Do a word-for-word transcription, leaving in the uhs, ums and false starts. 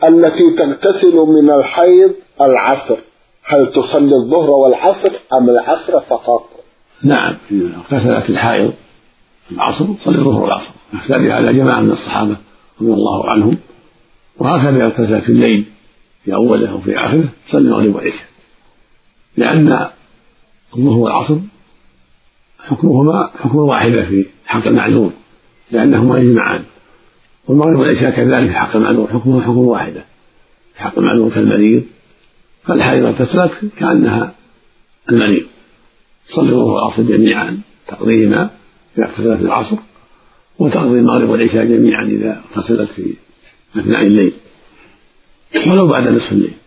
التي تغتسل من الحيض العصر، هل تصلي الظهر والعصر أم العصر فقط؟ نعم، إذا اغتسلت الحائض العصر تصلي الظهر والعصر، يحتاج هذا جماعة من الصحابة رضي الله عنهم. وهكذا اغتسل في الليل في أوله أو في آخره تصلي المغرب والعشاء، لأن الظهر والعصر حكمهما حكم واحدة في حق المعذور، لأنهما يجمعان، والمغرب والعشاء كذلك في حق المعذور حكمه حكم واحدة في حق المعذور كالمريض. فالحائض اغتسلت كأنها المريض، تصلي الظهر والعصر جميعا تقضيهما إذا اغتسلت العصر، وتقضي المغرب والعشاء جميعا إذا اغتسلت في أثناء الليل ولو بعد نصف الليل.